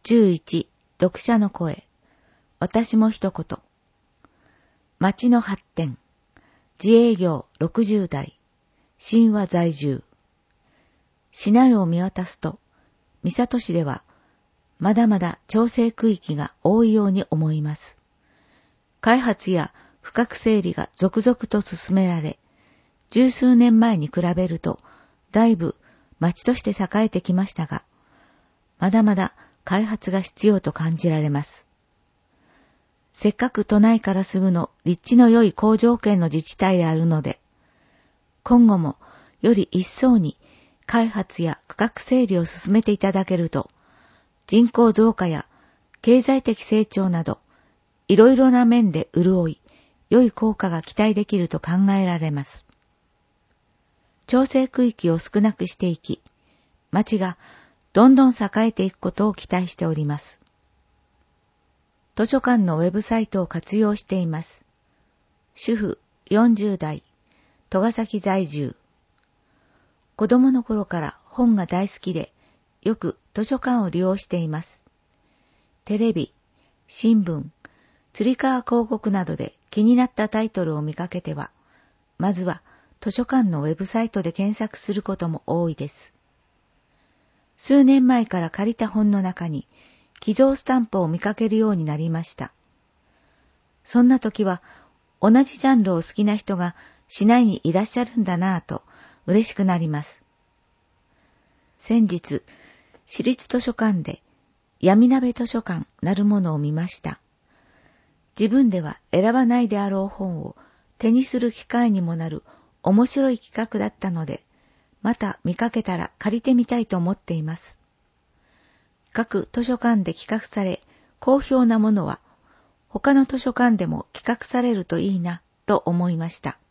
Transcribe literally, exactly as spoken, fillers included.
じゅういち、読者の声。私も一言。町の発展。自営業ろくじゅう代。神話在住。市内を見渡すと、三郷市では、まだまだ調整区域が多いように思います。開発や区画整理が続々と進められ、十数年前に比べると、だいぶ町として栄えてきましたが、まだまだ開発が必要と感じられます。せっかく都内からすぐの立地の良い好条件の自治体であるので、今後もより一層に開発や区画整理を進めていただけると、人口増加や経済的成長など、いろいろな面で潤い、良い効果が期待できると考えられます。調整区域を少なくしていき、町がどんどん栄えていくことを期待しております。図書館のウェブサイトを活用しています。主婦よんじゅう代、戸ヶ崎在住。子供の頃から本が大好きで、よく図書館を利用しています。テレビ、新聞、つり革広告などで気になったタイトルを見かけては、まずは図書館のウェブサイトで検索することも多いです。数年前から借りた本の中に寄贈スタンプを見かけるようになりました。そんな時は同じジャンルを好きな人が市内にいらっしゃるんだなぁと嬉しくなります。先日、市立図書館で闇鍋図書館なるものを見ました。自分では選ばないであろう本を手にする機会にもなる面白い企画だったので、また見かけたら借りてみたいと思っています。各図書館で企画され、好評なものは他の図書館でも企画されるといいなと思いました。